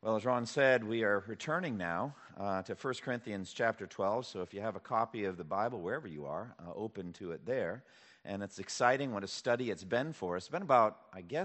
Well, as Ron said, we are returning now to 1 Corinthians chapter 12. So if you have a copy of the Bible, wherever you are, open to it there. And it's exciting what a study it's been for us. It's been about,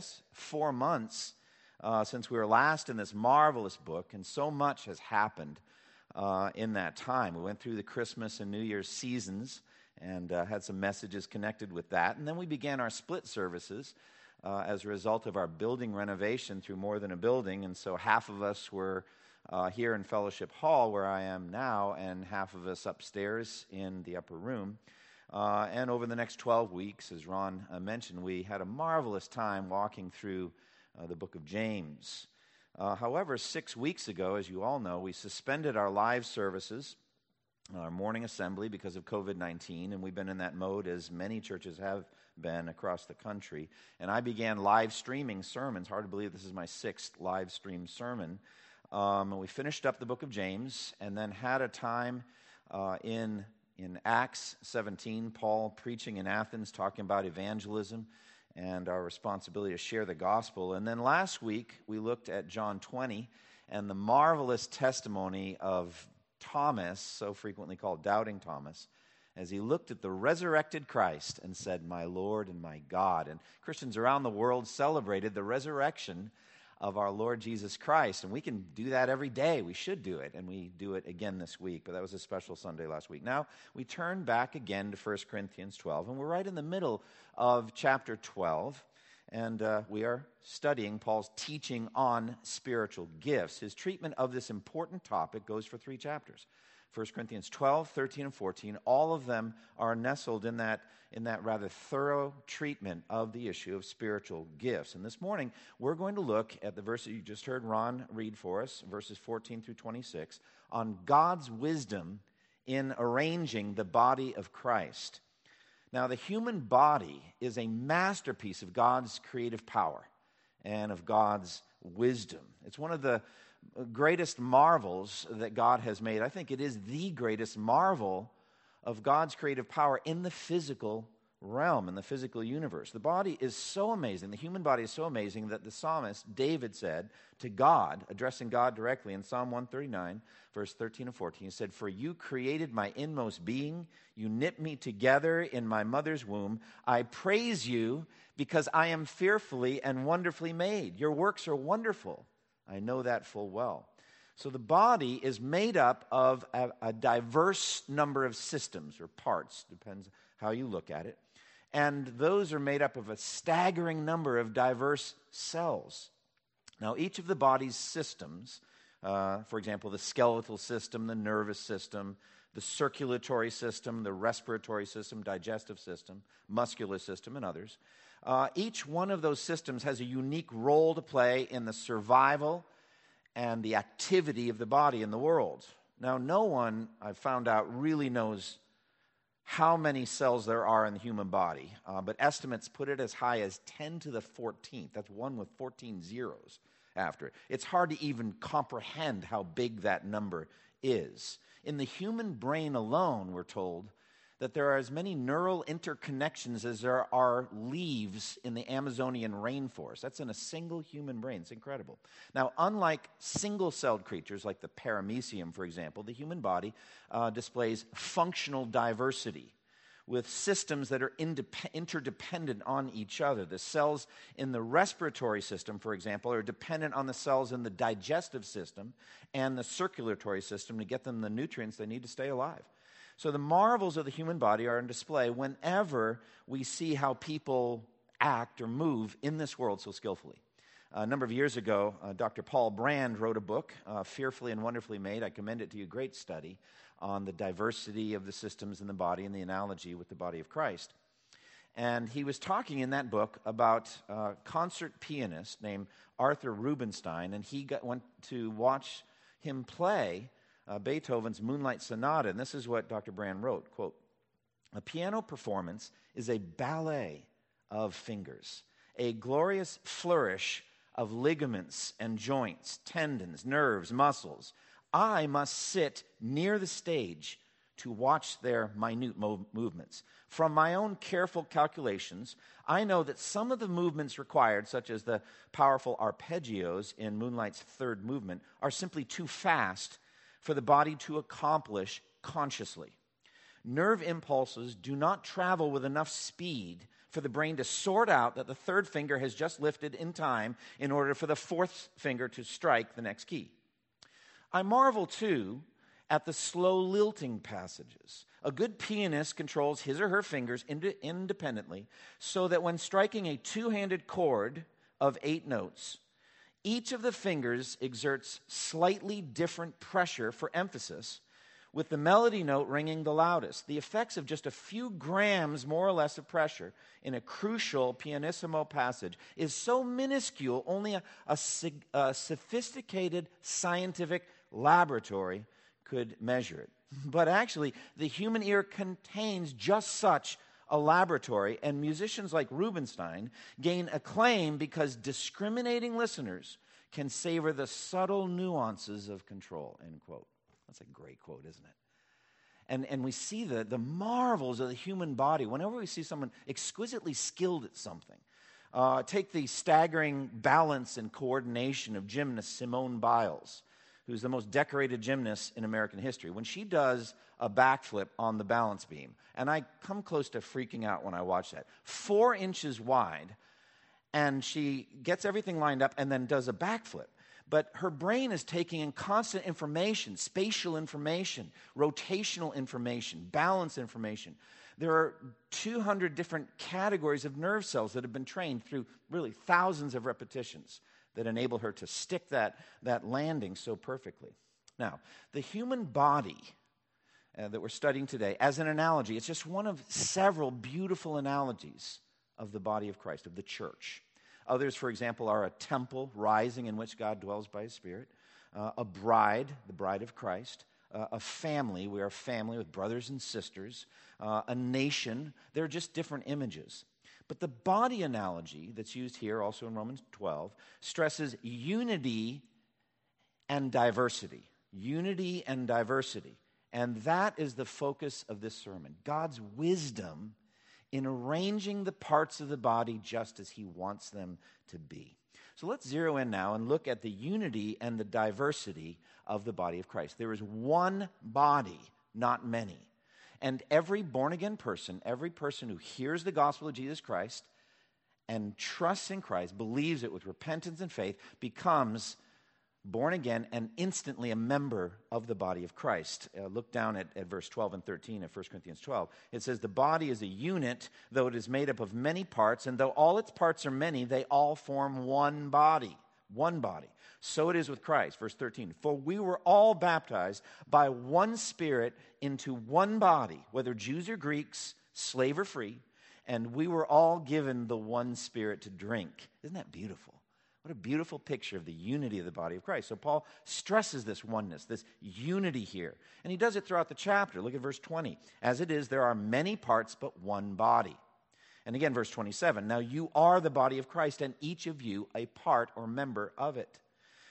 4 months since we were last in this marvelous book, and so much has happened in that time. We went through the Christmas and New Year's seasons and had some messages connected with that. And then we began our split services as a result of our building renovation through More Than a Building. And so half of us were here in Fellowship Hall, where I am now, and half of us upstairs in the upper room. And over the next 12 weeks, as Ron mentioned, we had a marvelous time walking through the book of James. However, 6 weeks ago, as you all know, we suspended our live services, our morning assembly, because of COVID-19, and we've been in that mode, as many churches have been across the country. And I began live streaming sermons. Hard to believe this is my 6th live stream sermon. And we finished up the book of James and then had a time in Acts 17, Paul preaching in Athens, talking about evangelism and our responsibility to share the gospel. And then last week, we looked at John 20 and the marvelous testimony of Thomas, so frequently called Doubting Thomas, as he looked at the resurrected Christ and said, "My Lord and my God." And Christians around the world celebrated the resurrection of our Lord Jesus Christ. And we can do that every day. We should do it. And we do it again this week. But that was a special Sunday last week. Now, we turn back again to 1 Corinthians 12. And we're right in the middle of chapter 12. And we are studying Paul's teaching on spiritual gifts. His treatment of this important topic goes for 3 chapters. 1 Corinthians 12, 13, and 14, all of them are nestled in that rather thorough treatment of the issue of spiritual gifts. And this morning, we're going to look at the verse that you just heard Ron read for us, verses 14 through 26, on God's wisdom in arranging the body of Christ. Now, the human body is a masterpiece of God's creative power and of God's wisdom. It's one of the greatest marvels that God has made. I think it is the greatest marvel of God's creative power in the physical realm, in the physical universe. The body is so amazing, the human body is so amazing that the psalmist David said to God, addressing God directly in Psalm 139, verse 13 and 14, he said, "For you created my inmost being, you knit me together in my mother's womb. I praise you because I am fearfully and wonderfully made. Your works are wonderful. I know that full well." So the body is made up of a diverse number of systems or parts, depends how you look at it. And those are made up of a staggering number of diverse cells. Now, each of the body's systems, for example, the skeletal system, the nervous system, the circulatory system, the respiratory system, digestive system, muscular system, and others, each one of those systems has a unique role to play in the survival and the activity of the body in the world. Now, no one, I've found out, really knows how many cells there are in the human body, but estimates put it as high as 10 to the 14th. That's 1 with 14 zeros after it. It's hard to even comprehend how big that number is. In the human brain alone, we're told that there are as many neural interconnections as there are leaves in the Amazonian rainforest. That's in a single human brain. It's incredible. Now, unlike single-celled creatures like the paramecium, for example, the human body displays functional diversity with systems that are interdependent on each other. The cells in the respiratory system, for example, are dependent on the cells in the digestive system and the circulatory system to get them the nutrients they need to stay alive. So the marvels of the human body are on display whenever we see how people act or move in this world so skillfully. A number of years ago, Dr. Paul Brand wrote a book, Fearfully and Wonderfully Made. I commend it to you, great study on the diversity of the systems in the body and the analogy with the body of Christ. And he was talking in that book about a concert pianist named Arthur Rubinstein, and he went to watch him play Beethoven's Moonlight Sonata, and this is what Dr. Brand wrote, quote, "A piano performance is a ballet of fingers, a glorious flourish of ligaments and joints, tendons, nerves, muscles. I must sit near the stage to watch their minute movements. From my own careful calculations, I know that some of the movements required, such as the powerful arpeggios in Moonlight's third movement, are simply too fast for the body to accomplish consciously. Nerve impulses do not travel with enough speed for the brain to sort out that the third finger has just lifted in time in order for the fourth finger to strike the next key. I marvel, too, at the slow lilting passages. A good pianist controls his or her fingers independently so that when striking a two-handed chord of 8 notes, each of the fingers exerts slightly different pressure for emphasis, with the melody note ringing the loudest. The effects of just a few grams, more or less, of pressure in a crucial pianissimo passage is so minuscule, only a sophisticated scientific laboratory could measure it. But actually, the human ear contains just such a laboratory, and musicians like Rubinstein gain acclaim because discriminating listeners can savor the subtle nuances of control, end quote. That's a great quote, isn't it? And we see the marvels of the human body whenever we see someone exquisitely skilled at something. Take the staggering balance and coordination of gymnast Simone Biles, who's the most decorated gymnast in American history. When she does a backflip on the balance beam, and I come close to freaking out when I watch that, 4 inches wide, and she gets everything lined up and then does a backflip. But her brain is taking in constant information, spatial information, rotational information, balance information. There are 200 different categories of nerve cells that have been trained through really thousands of repetitions that enable her to stick that landing so perfectly. Now, the human body that we're studying today, as an analogy, it's just one of several beautiful analogies of the body of Christ, of the church. Others, for example, are a temple rising in which God dwells by His Spirit, a bride, the bride of Christ, a family, we are a family with brothers and sisters, a nation. They're just different images. But the body analogy that's used here, also in Romans 12, stresses unity and diversity. Unity and diversity. And that is the focus of this sermon. God's wisdom in arranging the parts of the body just as He wants them to be. So let's zero in now and look at the unity and the diversity of the body of Christ. There is one body, not many. And every born-again person, every person who hears the gospel of Jesus Christ and trusts in Christ, believes it with repentance and faith, becomes born again and instantly a member of the body of Christ. Look down at verse 12 and 13 of 1 Corinthians 12. It says, the body is a unit, though it is made up of many parts, and though all its parts are many, they all form one body. One body. So it is with Christ. Verse 13. For we were all baptized by one Spirit into one body, whether Jews or Greeks, slave or free, and we were all given the one Spirit to drink. Isn't that beautiful? What a beautiful picture of the unity of the body of Christ. So Paul stresses this oneness, this unity here. And he does it throughout the chapter. Look at verse 20. As it is, there are many parts, but one body. And again, verse 27. Now you are the body of Christ, and each of you a part or member of it.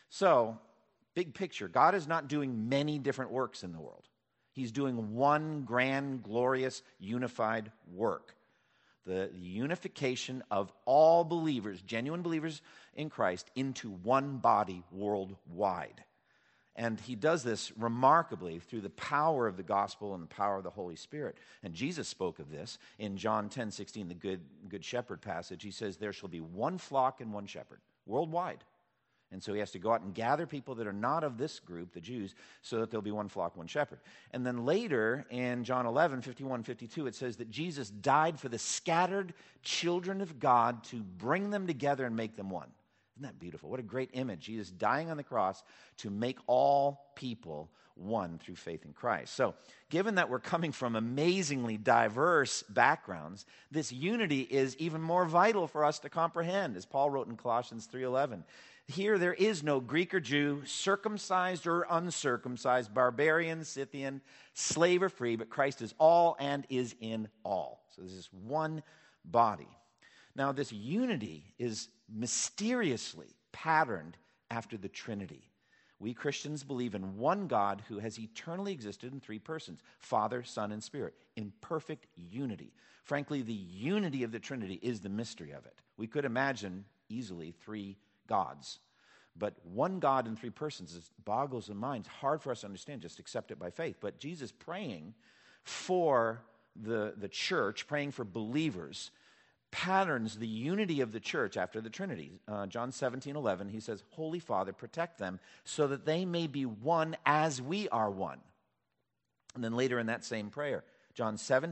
So, big picture. God is not doing many different works in the world. He's doing one grand, glorious, unified work. The unification of all believers, genuine believers in Christ, into one body worldwide. And He does this remarkably through the power of the gospel and the power of the Holy Spirit. And Jesus spoke of this in John 10:16, the Good Shepherd passage. He says, there shall be one flock and one shepherd, worldwide. And so He has to go out and gather people that are not of this group, the Jews, so that there'll be one flock, one shepherd. And then later in John 11:51, 52, it says that Jesus died for the scattered children of God to bring them together and make them one. Isn't that beautiful? What a great image. Jesus dying on the cross to make all people one through faith in Christ. So, given that we're coming from amazingly diverse backgrounds, this unity is even more vital for us to comprehend, as Paul wrote in Colossians 3:11. Here there is no Greek or Jew, circumcised or uncircumcised, barbarian, Scythian, slave or free, but Christ is all and is in all. So this is one body. Now this unity is mysteriously patterned after the Trinity. We Christians believe in one God who has eternally existed in three persons, Father, Son, and Spirit, in perfect unity. Frankly, the unity of the Trinity is the mystery of it. We could imagine easily three gods, but one God in three persons boggles the mind. It's hard for us to understand, just accept it by faith. But Jesus praying for the church, praying for believers, patterns the unity of the church after the Trinity. John 17:11, he says, Holy Father, protect them so that they may be one as we are one. And then later in that same prayer, John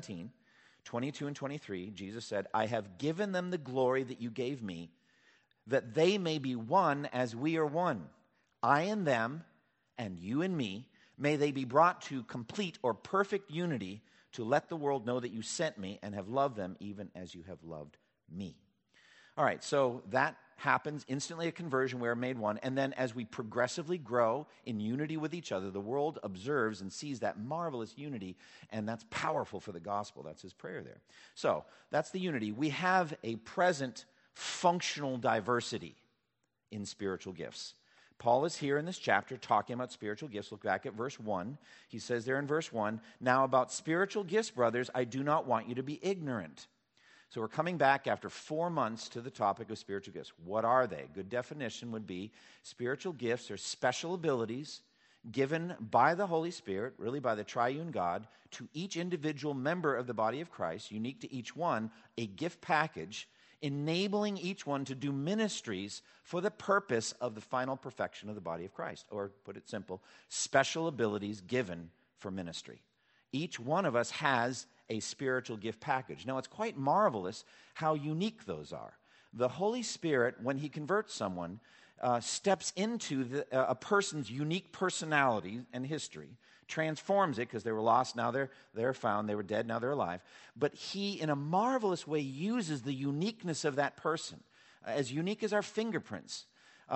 17:22 and 23, Jesus said, I have given them the glory that you gave me, that they may be one as we are one. I and them, and you and me, may they be brought to complete or perfect unity, to let the world know that you sent me and have loved them even as you have loved me. All right, so that happens instantly, a conversion, we're made one. And then as we progressively grow in unity with each other, the world observes and sees that marvelous unity, and that's powerful for the gospel. That's his prayer there. So that's the unity. We have a present functional diversity in spiritual gifts. Paul is here in this chapter talking about spiritual gifts. Look back at verse 1. He says there in verse 1, now about spiritual gifts, brothers, I do not want you to be ignorant. So we're coming back after 4 months to the topic of spiritual gifts. What are they? Good definition would be spiritual gifts are special abilities given by the Holy Spirit, really by the triune God, to each individual member of the body of Christ, unique to each one, a gift package enabling each one to do ministries for the purpose of the final perfection of the body of Christ. Or, put it simple, special abilities given for ministry. Each one of us has a spiritual gift package. Now, it's quite marvelous how unique those are. The Holy Spirit, when he converts someone, steps into a person's unique personality and history, transforms it, because they were lost, now they're found, they were dead, now they're alive. But he, in a marvelous way, uses the uniqueness of that person, as unique as our fingerprints,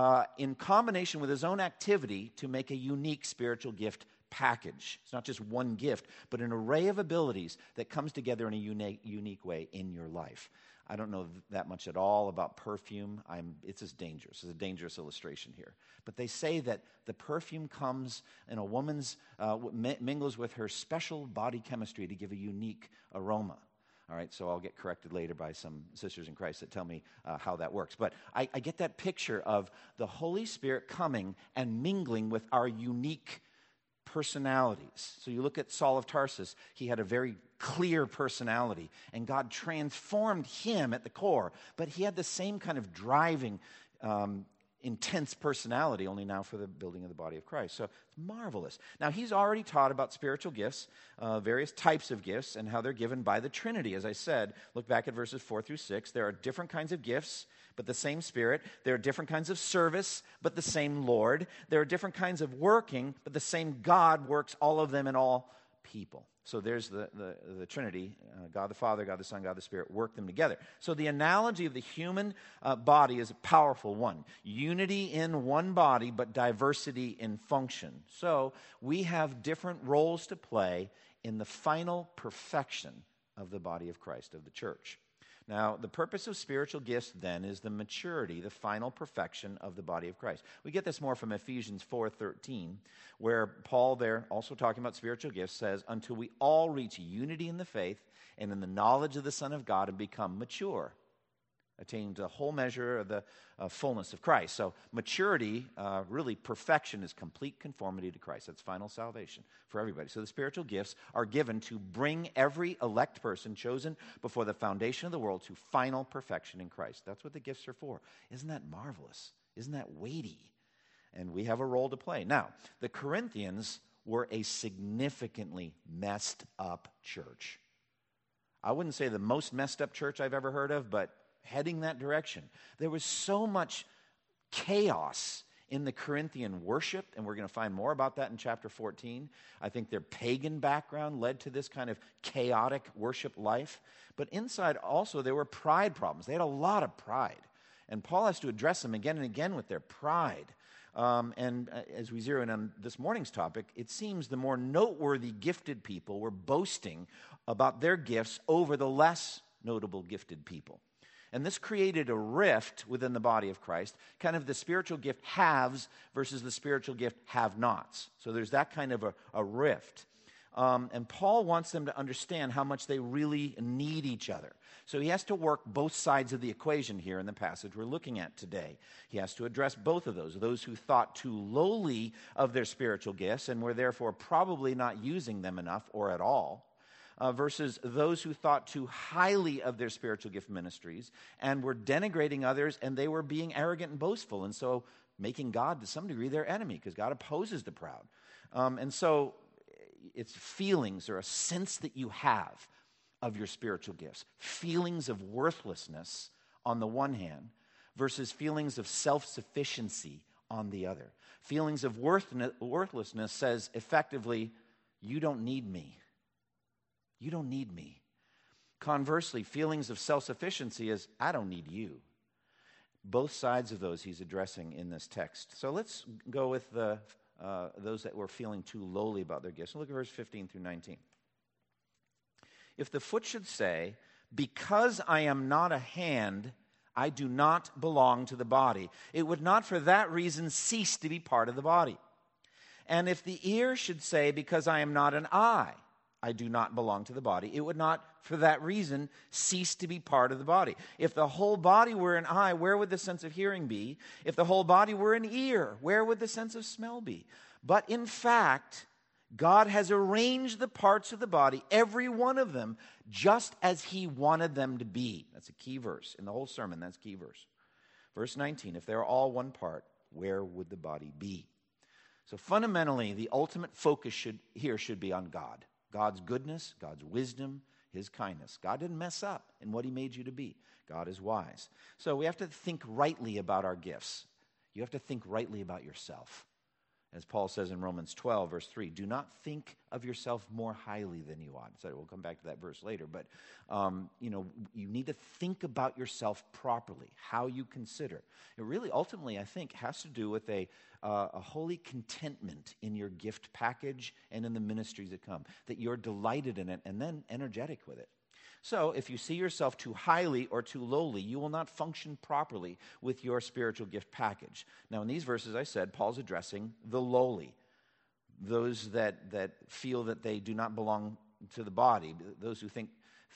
in combination with his own activity to make a unique spiritual gift package. It's not just one gift, but an array of abilities that comes together in a unique way in your life. I don't know that much at all about perfume. It's just dangerous. It's a dangerous illustration here. But they say that the perfume comes in a woman's, mingles with her special body chemistry to give a unique aroma. All right, so I'll get corrected later by some sisters in Christ that tell me how that works. But I get that picture of the Holy Spirit coming and mingling with our unique personalities. So you look at Saul of Tarsus, he had a very clear personality, and God transformed him at the core, but he had the same kind of driving, intense personality, only now for the building of the body of Christ. So it's marvelous. Now, he's already taught about spiritual gifts, various types of gifts, and how they're given by the Trinity. As I said, look back at verses 4 through 6. There are different kinds of gifts, but the same Spirit. There are different kinds of service, but the same Lord. There are different kinds of working, but the same God works all of them in all people. So there's the Trinity, God the Father, God the Son, God the Spirit, work them together. So the analogy of the human body is a powerful one. Unity in one body, but diversity in function. So we have different roles to play in the final perfection of the body of Christ, of the church. Now, the purpose of spiritual gifts, then, is the maturity, the final perfection of the body of Christ. We get this more from Ephesians 4:13, where Paul there, also talking about spiritual gifts, says, until we all reach unity in the faith and in the knowledge of the Son of God and become mature, attaining to the whole measure of the fullness of Christ. So maturity, really perfection, is complete conformity to Christ. That's final salvation for everybody. So the spiritual gifts are given to bring every elect person chosen before the foundation of the world to final perfection in Christ. That's what the gifts are for. Isn't that marvelous? Isn't that weighty? And we have a role to play. Now, the Corinthians were a significantly messed up church. I wouldn't say the most messed up church I've ever heard of, but heading that direction. There was so much chaos in the Corinthian worship, and we're going to find more about that in chapter 14. I think their pagan background led to this kind of chaotic worship life. But inside also there were pride problems. They had a lot of pride. And Paul has to address them again and again with their pride. As we zero in on this morning's topic, it seems the more noteworthy gifted people were boasting about their gifts over the less notable gifted people. And this created a rift within the body of Christ, kind of the spiritual gift haves versus the spiritual gift have-nots. So there's that kind of a rift. And Paul wants them to understand how much they really need each other. So he has to work both sides of the equation here in the passage we're looking at today. He has to address both of those who thought too lowly of their spiritual gifts and were therefore probably not using them enough or at all, versus those who thought too highly of their spiritual gift ministries and were denigrating others, and they were being arrogant and boastful, and so making God to some degree their enemy, because God opposes the proud. And so it's feelings or a sense that you have of your spiritual gifts, feelings of worthlessness on the one hand versus feelings of self-sufficiency on the other. Feelings of worthlessness says effectively, you don't need me. You don't need me. Conversely, feelings of self-sufficiency is, I don't need you. Both sides of those he's addressing in this text. So let's go with those that were feeling too lowly about their gifts. Look at verse 15 through 19. If the foot should say, because I am not a hand, I do not belong to the body, it would not for that reason cease to be part of the body. And if the ear should say, because I am not an eye, I do not belong to the body, it would not for that reason cease to be part of the body. If the whole body were an eye, where would the sense of hearing be? If the whole body were an ear, where would the sense of smell be? But in fact, God has arranged the parts of the body, every one of them, just as he wanted them to be. That's a key verse. In the whole sermon, that's a key verse. Verse 19, if they're all one part, where would the body be? So fundamentally, the ultimate focus should be on God. God's goodness, God's wisdom, his kindness. God didn't mess up in what he made you to be. God is wise. So we have to think rightly about our gifts. You have to think rightly about yourself. As Paul says in Romans 12, verse 3, do not think of yourself more highly than you ought. So we'll come back to that verse later. But, you need to think about yourself properly, how you consider. It really, ultimately, I think, has to do with a holy contentment in your gift package and in the ministries that come, that you're delighted in it and then energetic with it. So if you see yourself too highly or too lowly, you will not function properly with your spiritual gift package. Now, in these verses, I said, Paul's addressing the lowly, those that feel that they do not belong to the body, those who think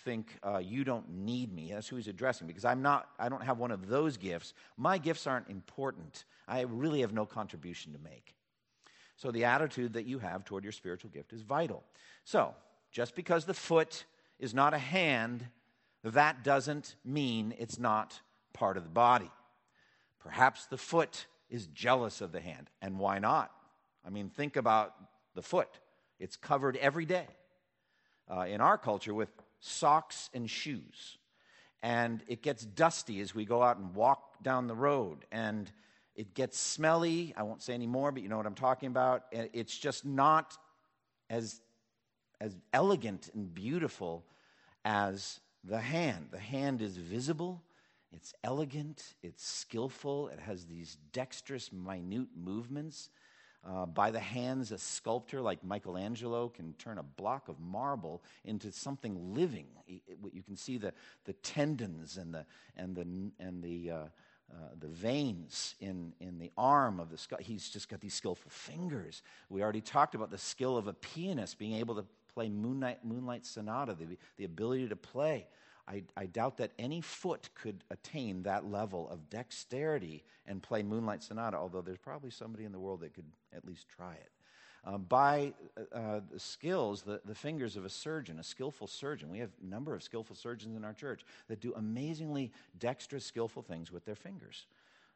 you don't need me. That's who he's addressing, because I don't have one of those gifts. My gifts aren't important. I really have no contribution to make. So the attitude that you have toward your spiritual gift is vital. So just because the foot is not a hand, that doesn't mean it's not part of the body. Perhaps the foot is jealous of the hand, and why not? I mean, think about the foot. It's covered every day in our culture with socks and shoes, and it gets dusty as we go out and walk down the road, and it gets smelly. I won't say any more, but you know what I'm talking about. It's just not as elegant and beautiful as the hand. The hand is visible, it's elegant, it's skillful, it has these dexterous, minute movements. By the hands, a sculptor like Michelangelo can turn a block of marble into something living. You can see the tendons and the veins in the arm of the skull. He's just got these skillful fingers. We already talked about the skill of a pianist being able to play Moonlight Sonata, the ability to play. I doubt that any foot could attain that level of dexterity and play Moonlight Sonata, although there's probably somebody in the world that could at least try it. By the skills, the fingers of a surgeon, a skillful surgeon. We have a number of skillful surgeons in our church that do amazingly dexterous, skillful things with their fingers.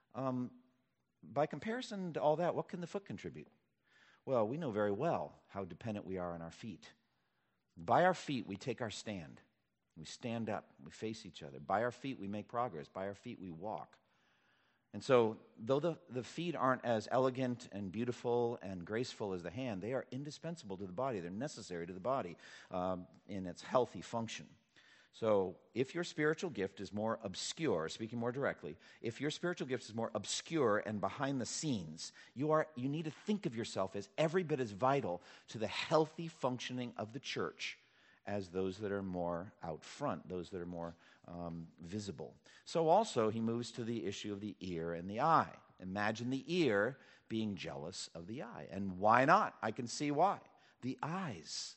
By comparison to all that, what can the foot contribute? Well, we know very well how dependent we are on our feet. By our feet, we take our stand. We stand up. We face each other. By our feet, we make progress. By our feet, we walk. And so, though the feet aren't as elegant and beautiful and graceful as the hand, they are indispensable to the body. They're necessary to the body in its healthy function. So, if your spiritual gift is more obscure, speaking more directly, if your spiritual gift is more obscure and behind the scenes, you need to think of yourself as every bit as vital to the healthy functioning of the church as those that are more out front, those that are more visible. So also he moves to the issue of the ear and the eye. Imagine the ear being jealous of the eye. And why not? I can see why. The eyes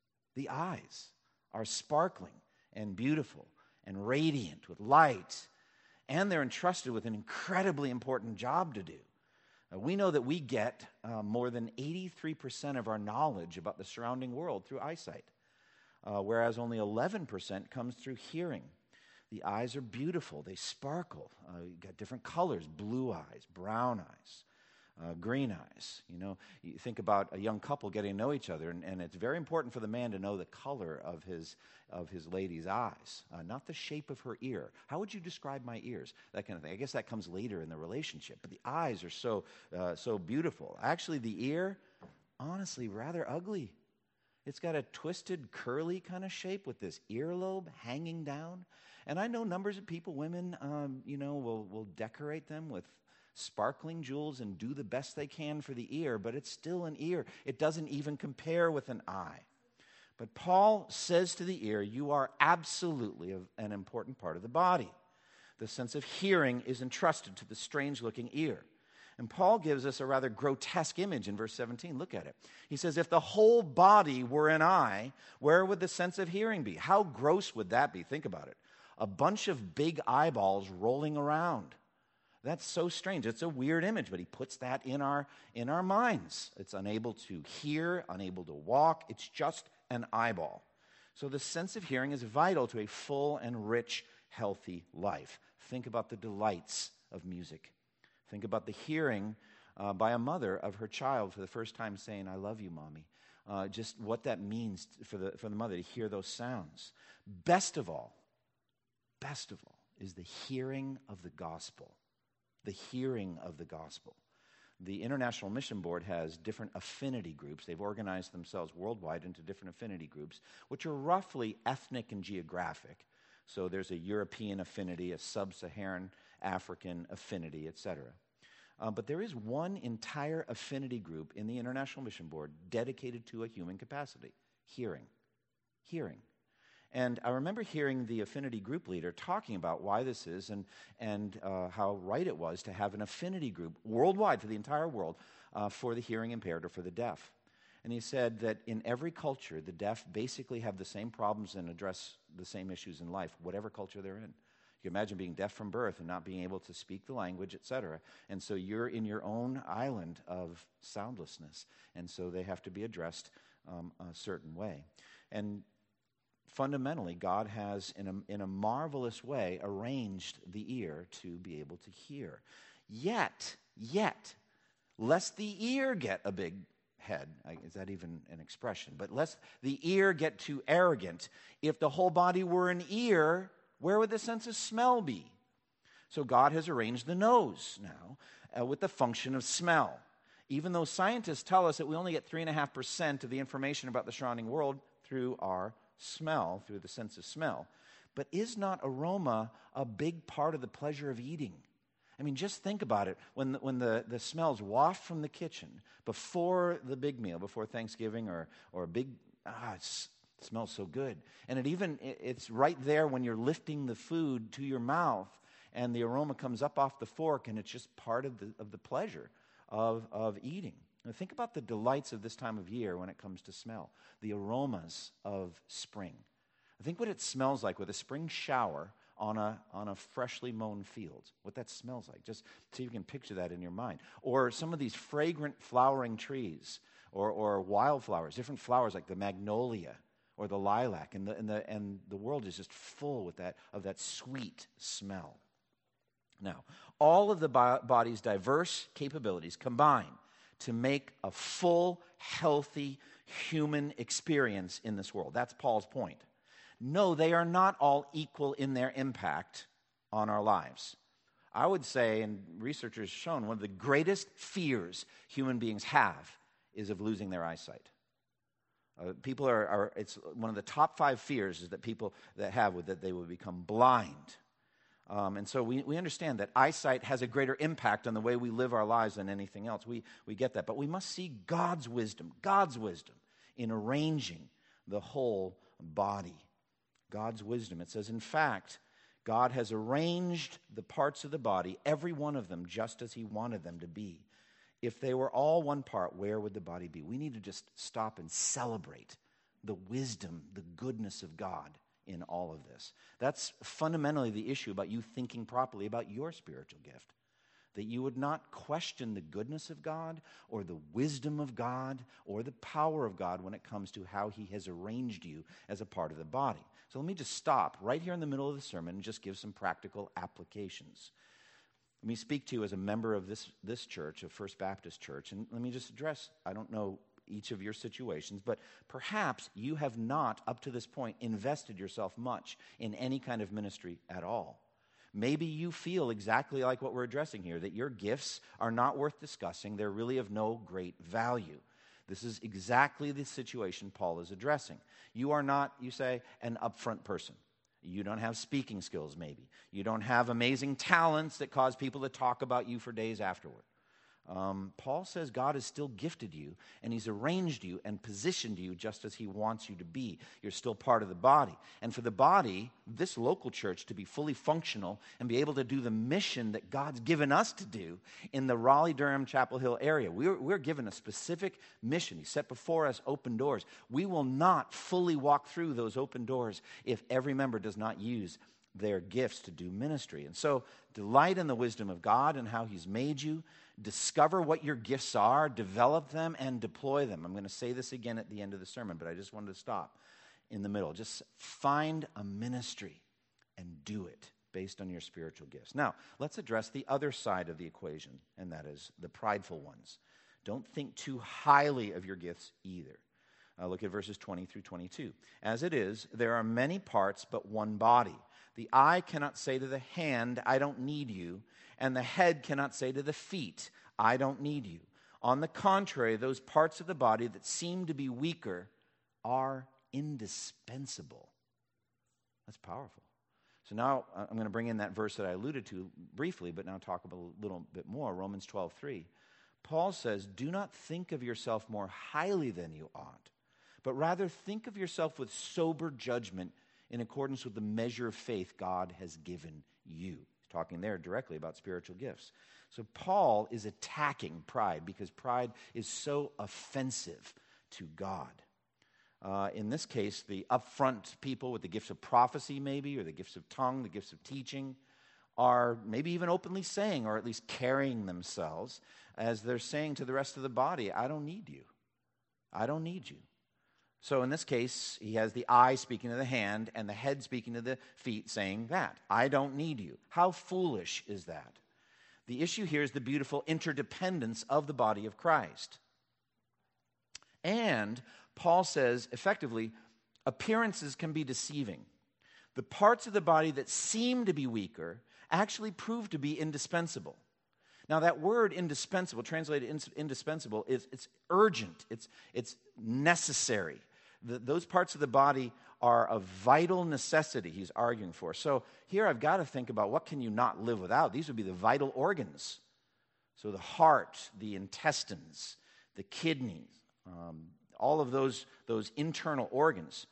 are sparkling and beautiful and radiant with light, and they're entrusted with an incredibly important job to do. We know that we get more than 83% of our knowledge about the surrounding world through eyesight, whereas only 11% comes through hearing. The eyes are beautiful. They sparkle. You got different colors, blue eyes, brown eyes, green eyes. You know, you think about a young couple getting to know each other, and it's very important for the man to know the color of his lady's eyes, not the shape of her ear. How would you describe my ears? That kind of thing. I guess that comes later in the relationship. But the eyes are so beautiful. Actually, the ear, honestly, rather ugly. It's got a twisted, curly kind of shape with this earlobe hanging down. And I know numbers of people, women, will decorate them with sparkling jewels and do the best they can for the ear, but it's still an ear. It doesn't even compare with an eye. But Paul says to the ear, you are absolutely an important part of the body. The sense of hearing is entrusted to the strange-looking ear. And Paul gives us a rather grotesque image in verse 17. Look at it. He says, if the whole body were an eye, where would the sense of hearing be? How gross would that be? Think about it. A bunch of big eyeballs rolling around. That's so strange. It's a weird image, but he puts that in our minds. It's unable to hear, unable to walk. It's just an eyeball. So the sense of hearing is vital to a full and rich, healthy life. Think about the delights of music. Think about the hearing by a mother of her child for the first time saying, I love you, Mommy. Just what that means for the mother to hear those sounds. Best of all is the hearing of the gospel. The hearing of the gospel. The International Mission Board has different affinity groups. They've organized themselves worldwide into different affinity groups, which are roughly ethnic and geographic. So there's a European affinity, a sub-Saharan African affinity, etc. But there is one entire affinity group in the International Mission Board dedicated to a human capacity, hearing. Hearing. And I remember hearing the affinity group leader talking about why this is and how right it was to have an affinity group worldwide for the entire world for the hearing impaired or for the deaf. And he said that in every culture, the deaf basically have the same problems and address the same issues in life, whatever culture they're in. You can imagine being deaf from birth and not being able to speak the language, etc. And so you're in your own island of soundlessness. And so they have to be addressed a certain way. And fundamentally, God has, in a marvelous way, arranged the ear to be able to hear. Yet, lest the ear get a big head, is that even an expression? But lest the ear get too arrogant, if the whole body were an ear, where would the sense of smell be? So God has arranged the nose now with the function of smell. Even though scientists tell us that we only get 3.5% of the information about the surrounding world through our smell, through the sense of smell. But is not aroma a big part of the pleasure of eating? I mean, just think about it. When the smells waft from the kitchen before the big meal, before Thanksgiving or a big, it smells so good. And it's right there when you're lifting the food to your mouth and the aroma comes up off the fork, and it's just part of the pleasure of eating. Now think about the delights of this time of year when it comes to smell. The aromas of spring. I think what it smells like with a spring shower on a freshly mown field. What that smells like. Just so you can picture that in your mind. Or some of these fragrant flowering trees or wildflowers, different flowers like the magnolia or the lilac, and the world is just full of that sweet smell. Now, all of the body's diverse capabilities combine to make a full, healthy human experience in this world. That's Paul's point. No, they are not all equal in their impact on our lives. I would say, and researchers have shown, one of the greatest fears human beings have is of losing their eyesight. People it's one of the top 5 fears is that people that have that they will become blind. And so we understand that eyesight has a greater impact on the way we live our lives than anything else. We get that. But we must see God's wisdom in arranging the whole body. God's wisdom. It says, in fact, God has arranged the parts of the body, every one of them, just as he wanted them to be. If they were all one part, where would the body be? We need to just stop and celebrate the wisdom, the goodness of God in all of this. That's fundamentally the issue about you thinking properly about your spiritual gift. That you would not question the goodness of God or the wisdom of God or the power of God when it comes to how he has arranged you as a part of the body. So let me just stop right here in the middle of the sermon and just give some practical applications. Let me speak to you as a member of this church, of First Baptist Church, and let me just address, I don't know each of your situations, but perhaps you have not, up to this point, invested yourself much in any kind of ministry at all. Maybe you feel exactly like what we're addressing here, that your gifts are not worth discussing. They're really of no great value. This is exactly the situation Paul is addressing. You are not, you say, an upfront person. You don't have speaking skills, maybe. You don't have amazing talents that cause people to talk about you for days afterward. Paul says God has still gifted you, and he's arranged you and positioned you just as he wants you to be. You're still part of the body. And for the body, this local church, to be fully functional and be able to do the mission that God's given us to do in the Raleigh-Durham, Chapel Hill area, we're given a specific mission. He set before us open doors. We will not fully walk through those open doors if every member does not use their gifts to do ministry. And so delight in the wisdom of God and how he's made you. Discover what your gifts are, develop them, and deploy them. I'm going to say this again at the end of the sermon, but I just wanted to stop in the middle. Just find a ministry and do it based on your spiritual gifts. Now, let's address the other side of the equation, and that is the prideful ones. Don't think too highly of your gifts either. Look at verses 20 through 22. As it is, there are many parts, but one body. The eye cannot say to the hand, I don't need you, and the head cannot say to the feet, I don't need you. On the contrary, those parts of the body that seem to be weaker are indispensable. That's powerful. So now I'm going to bring in that verse that I alluded to briefly, but now talk about a little bit more, Romans 12:3. Paul says, do not think of yourself more highly than you ought, but rather think of yourself with sober judgment in accordance with the measure of faith God has given you. He's talking there directly about spiritual gifts. So Paul is attacking pride because pride is so offensive to God. In this case, the upfront people with the gifts of prophecy maybe, or the gifts of tongue, the gifts of teaching, are maybe even openly saying, or at least carrying themselves, as they're saying to the rest of the body, I don't need you. I don't need you. So in this case, he has the eye speaking to the hand and the head speaking to the feet saying that. I don't need you. How foolish is that? The issue here is the beautiful interdependence of the body of Christ. And Paul says, effectively, appearances can be deceiving. The parts of the body that seem to be weaker actually prove to be indispensable. Now, that word indispensable, translated indispensable, it's urgent. It's necessary. Those parts of the body are a vital necessity he's arguing for. So here I've got to think about what can you not live without. These would be the vital organs. So the heart, the intestines, the kidneys, all of those internal organs.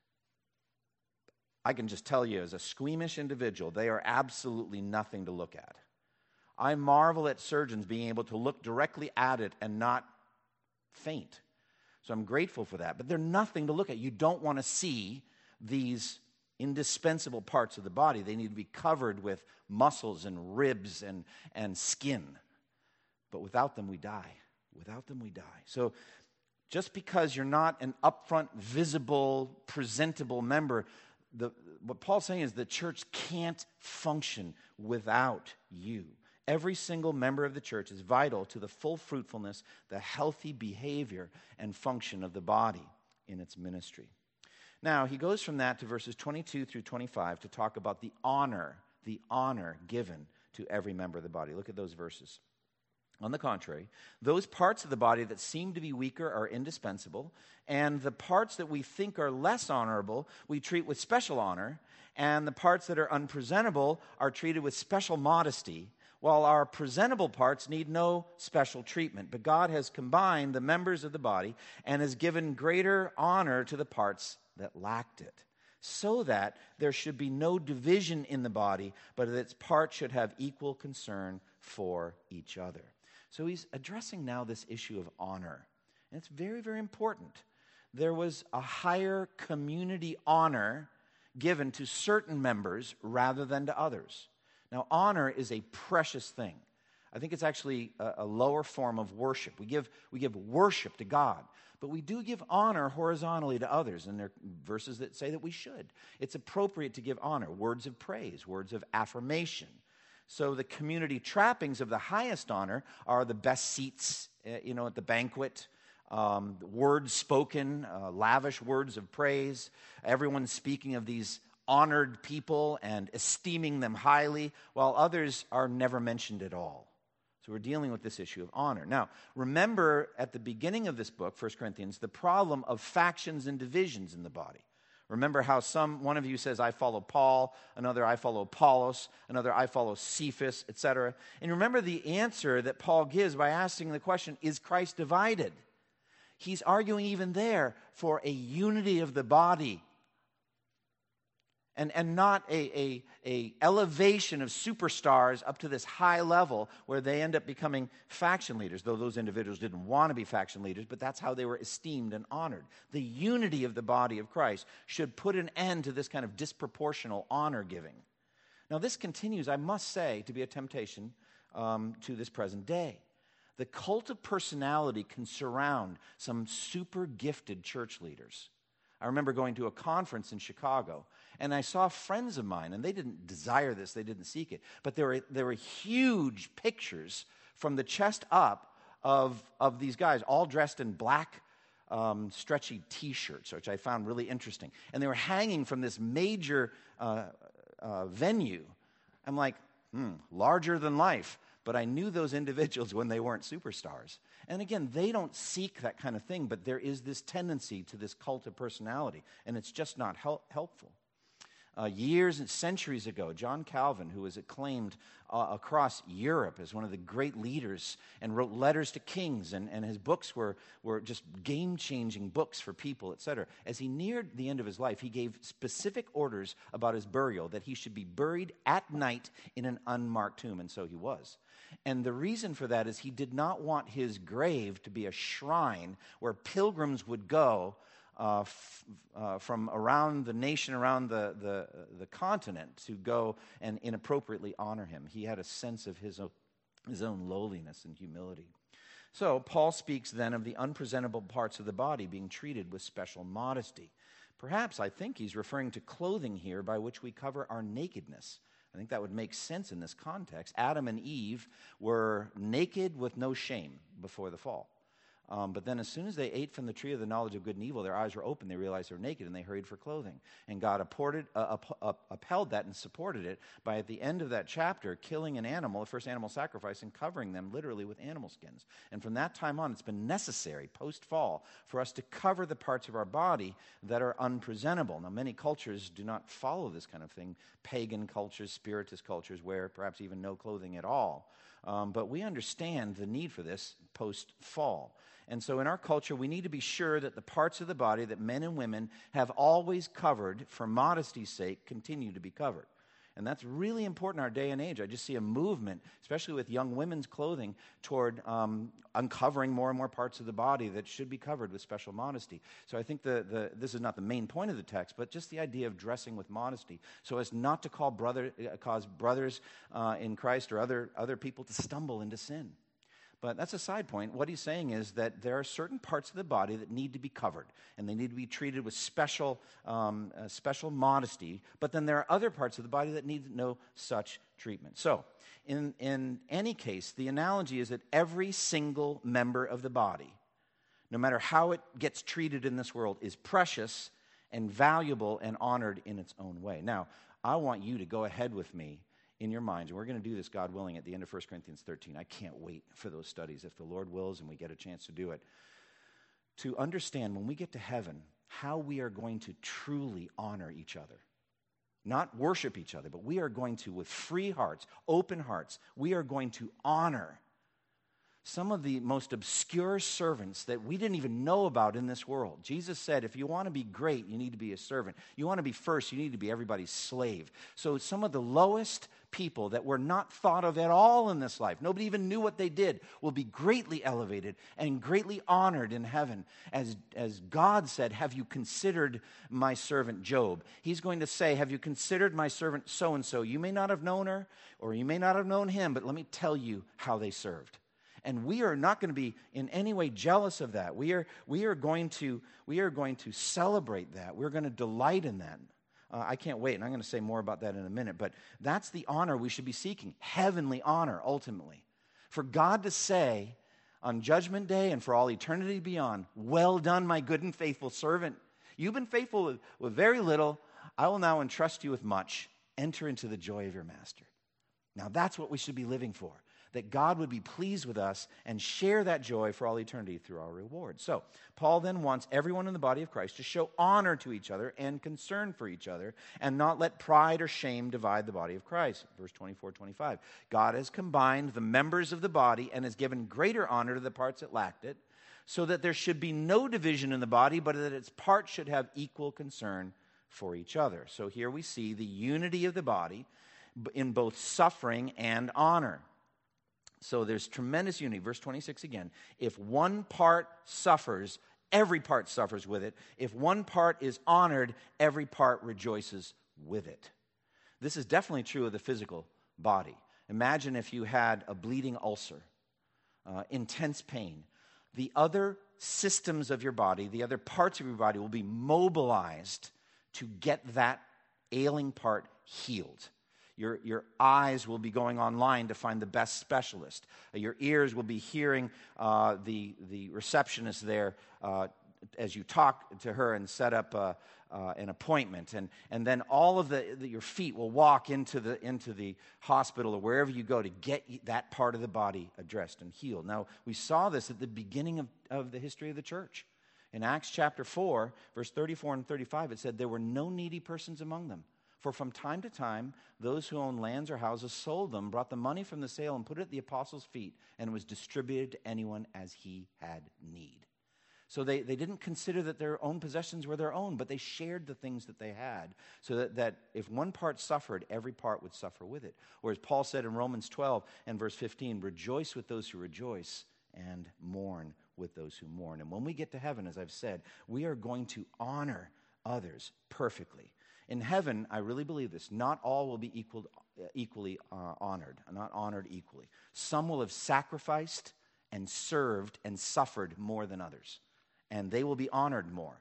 I can just tell you as a squeamish individual, they are absolutely nothing to look at. I marvel at surgeons being able to look directly at it and not faint. So I'm grateful for that. But they're nothing to look at. You don't want to see these indispensable parts of the body. They need to be covered with muscles and ribs and skin. But without them, we die. Without them, we die. So just because you're not an upfront, visible, presentable member, what Paul's saying is the church can't function without you. Every single member of the church is vital to the full fruitfulness, the healthy behavior and function of the body in its ministry. Now, he goes from that to verses 22 through 25 to talk about the honor given to every member of the body. Look at those verses. On the contrary, those parts of the body that seem to be weaker are indispensable, and the parts that we think are less honorable we treat with special honor, and the parts that are unpresentable are treated with special modesty, while our presentable parts need no special treatment. But God has combined the members of the body and has given greater honor to the parts that lacked it, so that there should be no division in the body, but that its parts should have equal concern for each other. So he's addressing now this issue of honor. And it's very, very important. There was a higher community honor given to certain members rather than to others. Now, honor is a precious thing. I think it's actually a lower form of worship. We give worship to God, but we do give honor horizontally to others, and there are verses that say that we should. It's appropriate to give honor, words of praise, words of affirmation. So the community trappings of the highest honor are the best seats, at the banquet, words spoken, lavish words of praise, everyone speaking of these honored people and esteeming them highly, while others are never mentioned at all. So we're dealing with this issue of honor. Now, remember at the beginning of this book, 1 Corinthians, the problem of factions and divisions in the body. Remember how one of you says, I follow Paul, another, I follow Apollos, another, I follow Cephas, etc. And remember the answer that Paul gives by asking the question, is Christ divided? He's arguing even there for a unity of the body and not a elevation of superstars up to this high level where they end up becoming faction leaders, though those individuals didn't want to be faction leaders, but that's how they were esteemed and honored. The unity of the body of Christ should put an end to this kind of disproportional honor giving. Now this continues, I must say, to be a temptation to this present day. The cult of personality can surround some super gifted church leaders. I remember going to a conference in Chicago, and I saw friends of mine, and they didn't desire this, they didn't seek it, but there were huge pictures from the chest up of these guys, all dressed in black stretchy T-shirts, which I found really interesting. And they were hanging from this major venue. I'm like, larger than life. But I knew those individuals when they weren't superstars. And again, they don't seek that kind of thing, but there is this tendency to this cult of personality, and it's just not helpful. Years and centuries ago, John Calvin, who was acclaimed across Europe as one of the great leaders and wrote letters to kings, and his books were just game-changing books for people, etc. As he neared the end of his life, he gave specific orders about his burial, that he should be buried at night in an unmarked tomb, and so he was. And the reason for that is he did not want his grave to be a shrine where pilgrims would go from around the nation, around the continent, to go and inappropriately honor him. He had a sense of his own lowliness and humility. So Paul speaks then of the unpresentable parts of the body being treated with special modesty. Perhaps, I think he's referring to clothing here by which we cover our nakedness. I think that would make sense in this context. Adam and Eve were naked with no shame before the fall. But then as soon as they ate from the tree of the knowledge of good and evil, their eyes were open, they realized they were naked, and they hurried for clothing. And God upheld that and supported it by, at the end of that chapter, killing an animal, the first animal sacrifice, and covering them literally with animal skins. And from that time on, it's been necessary, post-fall, for us to cover the parts of our body that are unpresentable. Now, many cultures do not follow this kind of thing. Pagan cultures, spiritist cultures wear perhaps even no clothing at all. But we understand the need for this post-fall. And so in our culture, we need to be sure that the parts of the body that men and women have always covered for modesty's sake continue to be covered. And that's really important in our day and age. I just see a movement, especially with young women's clothing, toward uncovering more and more parts of the body that should be covered with special modesty. So I think this is not the main point of the text, but just the idea of dressing with modesty, so as not to cause brothers in Christ or other people to stumble into sin. But that's a side point. What he's saying is that there are certain parts of the body that need to be covered, and they need to be treated with special modesty. But then there are other parts of the body that need no such treatment. So, in any case, the analogy is that every single member of the body, no matter how it gets treated in this world, is precious and valuable and honored in its own way. Now, I want you to go ahead with me in your minds, and we're going to do this, God willing, at the end of 1 Corinthians 13. I can't wait for those studies, if the Lord wills and we get a chance to do it, to understand when we get to heaven how we are going to truly honor each other. not worship each other, but we are going to, with free hearts, open hearts, we are going to honor some of the most obscure servants that we didn't even know about in this world. Jesus said, if you want to be great, you need to be a servant. You want to be first, you need to be everybody's slave. So some of the lowest people that were not thought of at all in this life, nobody even knew what they did, will be greatly elevated and greatly honored in heaven. As God said, have you considered my servant Job? He's going to say, have you considered my servant so-and-so? You may not have known her, or you may not have known him, but let me tell you how they served. And we are not going to be in any way jealous of that. We are going to celebrate that. We're going to delight in that. I can't wait, and I'm going to say more about that in a minute. But that's the honor we should be seeking, heavenly honor, ultimately. For God to say on Judgment Day and for all eternity beyond, well done, my good and faithful servant. You've been faithful with very little. I will now entrust you with much. Enter into the joy of your master. Now that's what we should be living for, that God would be pleased with us and share that joy for all eternity through our reward. So, Paul then wants everyone in the body of Christ to show honor to each other and concern for each other and not let pride or shame divide the body of Christ. Verse 24-25. God has combined the members of the body and has given greater honor to the parts that lacked it, so that there should be no division in the body, but that its parts should have equal concern for each other. So here we see the unity of the body in both suffering and honor. So there's tremendous unity. Verse 26 again. If one part suffers, every part suffers with it. If one part is honored, every part rejoices with it. This is definitely true of the physical body. Imagine if you had a bleeding ulcer, intense pain. The other systems of your body, the other parts of your body will be mobilized to get that ailing part healed. Your eyes will be going online to find the best specialist. Your ears will be hearing the receptionist there as you talk to her and set up an appointment. And then all of your feet will walk into the hospital or wherever you go to get that part of the body addressed and healed. Now, we saw this at the beginning of the history of the church. In Acts chapter 4, verse 34 and 35, it said, there were no needy persons among them. For from time to time, those who owned lands or houses sold them, brought the money from the sale, and put it at the apostles' feet, and it was distributed to anyone as he had need. So they didn't consider that their own possessions were their own, but they shared the things that they had, so that if one part suffered, every part would suffer with it. Or as Paul said in Romans 12 and verse 15, rejoice with those who rejoice and mourn with those who mourn. And when we get to heaven, as I've said, we are going to honor others perfectly. In heaven, I really believe this, not all will be equally honored, not honored equally. Some will have sacrificed and served and suffered more than others, and they will be honored more.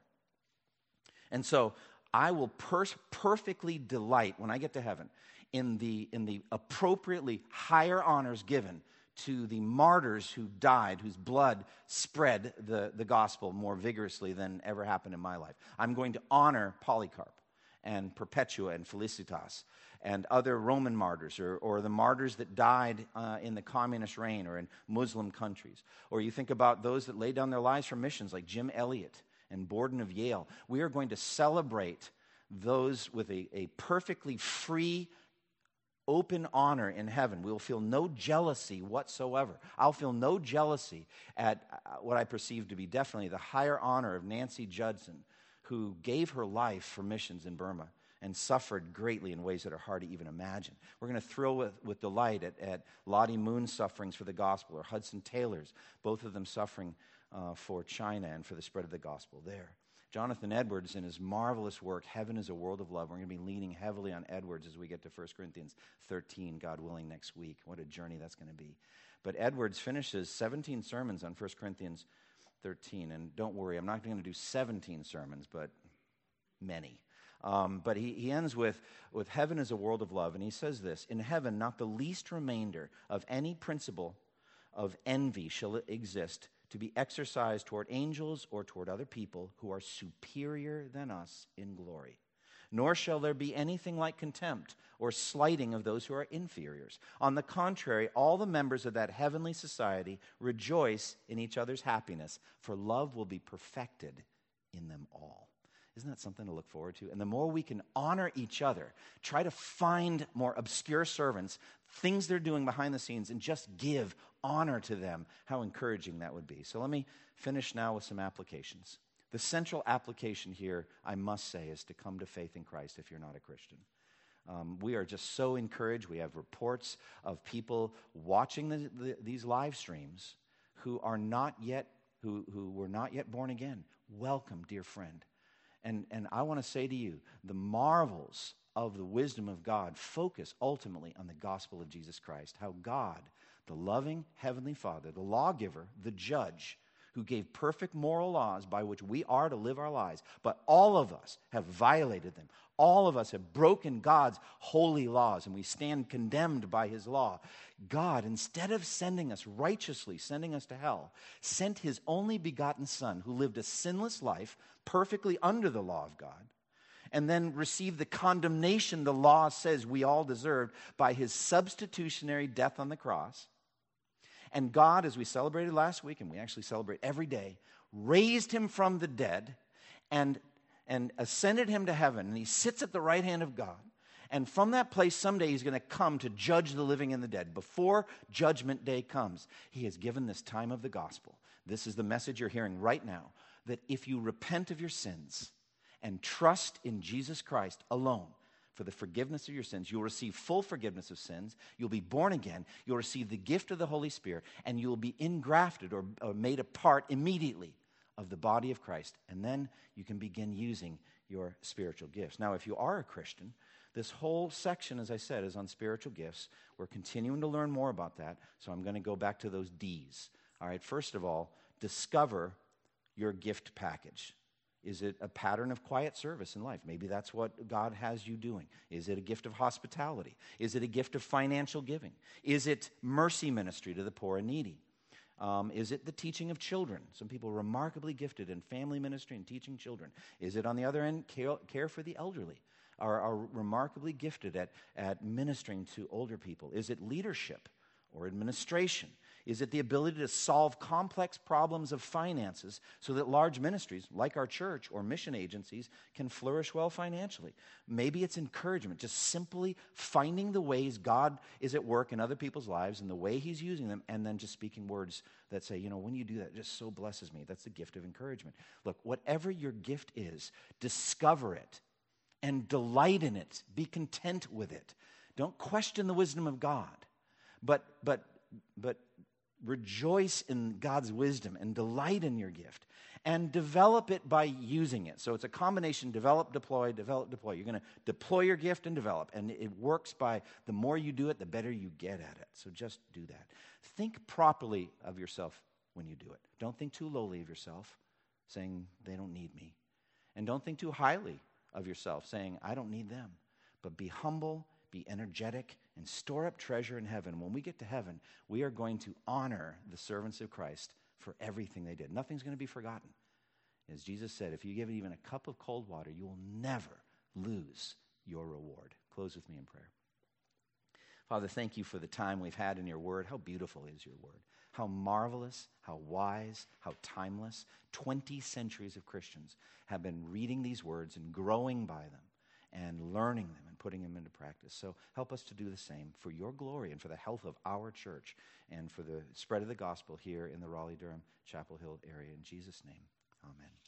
And so I will perfectly delight when I get to heaven in the appropriately higher honors given to the martyrs who died, whose blood spread the gospel more vigorously than ever happened in my life. I'm going to honor Polycarp and Perpetua and Felicitas and other Roman martyrs or the martyrs that died in the communist reign or in Muslim countries. Or you think about those that laid down their lives for missions like Jim Elliot and Borden of Yale. We are going to celebrate those with a perfectly free, open honor in heaven. We will feel no jealousy whatsoever. I'll feel no jealousy at what I perceive to be definitely the higher honor of Nancy Judson, who gave her life for missions in Burma and suffered greatly in ways that are hard to even imagine. We're going to thrill with delight at Lottie Moon's sufferings for the gospel, or Hudson Taylor's, both of them suffering for China and for the spread of the gospel there. Jonathan Edwards, in his marvelous work, Heaven is a World of Love, we're going to be leaning heavily on Edwards as we get to 1 Corinthians 13, God willing, next week. What a journey that's going to be. But Edwards finishes 17 sermons on 1 Corinthians 13, and don't worry, I'm not going to do 17 sermons, but many. But he ends with heaven is a world of love, and he says this, in heaven not the least remainder of any principle of envy shall exist to be exercised toward angels or toward other people who are superior than us in glory. Nor shall there be anything like contempt or slighting of those who are inferiors. On the contrary, all the members of that heavenly society rejoice in each other's happiness, for love will be perfected in them all. Isn't that something to look forward to? And the more we can honor each other, try to find more obscure servants, things they're doing behind the scenes, and just give honor to them, how encouraging that would be. So let me finish now with some applications. The central application here, I must say, is to come to faith in Christ if you're not a Christian. We are just so encouraged. We have reports of people watching these live streams who are not yet, who were not yet born again. Welcome, dear friend. And I want to say to you, the marvels of the wisdom of God focus ultimately on the gospel of Jesus Christ, how God, the loving Heavenly Father, the lawgiver, the judge, who gave perfect moral laws by which we are to live our lives, but all of us have violated them. All of us have broken God's holy laws, and we stand condemned by his law. God, instead of sending us righteously, sending us to hell, sent his only begotten Son, who lived a sinless life, perfectly under the law of God, and then received the condemnation the law says we all deserved by his substitutionary death on the cross. And God, as we celebrated last week, and we actually celebrate every day, raised him from the dead and ascended him to heaven, and he sits at the right hand of God. And from that place, someday he's going to come to judge the living and the dead. Before Judgment Day comes, he has given this time of the gospel. This is the message you're hearing right now, that if you repent of your sins and trust in Jesus Christ alone for the forgiveness of your sins, you'll receive full forgiveness of sins, you'll be born again, you'll receive the gift of the Holy Spirit, and you'll be engrafted or made a part immediately of the body of Christ. And then you can begin using your spiritual gifts. Now, if you are a Christian, this whole section, as I said, is on spiritual gifts. We're continuing to learn more about that, so I'm going to go back to those D's. All right, first of all, discover your gift package. Is it a pattern of quiet service in life? Maybe that's what God has you doing. Is it a gift of hospitality? Is it a gift of financial giving? Is it mercy ministry to the poor and needy? Is it the teaching of children? Some people are remarkably gifted in family ministry and teaching children. Is it, on the other end, care for the elderly? Are remarkably gifted at ministering to older people? Is it leadership or administration? Is it the ability to solve complex problems of finances so that large ministries, like our church or mission agencies, can flourish well financially? Maybe it's encouragement, just simply finding the ways God is at work in other people's lives and the way he's using them, and then just speaking words that say, when you do that, it just so blesses me. That's the gift of encouragement. Look, whatever your gift is, discover it and delight in it. Be content with it. Don't question the wisdom of God, but rejoice in God's wisdom and delight in your gift and develop it by using it. So it's a combination, develop, deploy. You're going to deploy your gift and develop, and it works by the more you do it, the better you get at it. So just do that. Think properly of yourself when you do it. Don't think too lowly of yourself, saying they don't need me. And don't think too highly of yourself, saying I don't need them. But be humble, be energetic, and store up treasure in heaven. When we get to heaven, we are going to honor the servants of Christ for everything they did. Nothing's going to be forgotten. As Jesus said, if you give even a cup of cold water, you will never lose your reward. Close with me in prayer. Father, thank you for the time we've had in your word. How beautiful is your word. How marvelous, how wise, how timeless. 20 centuries of Christians have been reading these words and growing by them and learning them and putting them into practice. So help us to do the same for your glory and for the health of our church and for the spread of the gospel here in the Raleigh-Durham, Chapel Hill area. In Jesus' name, amen.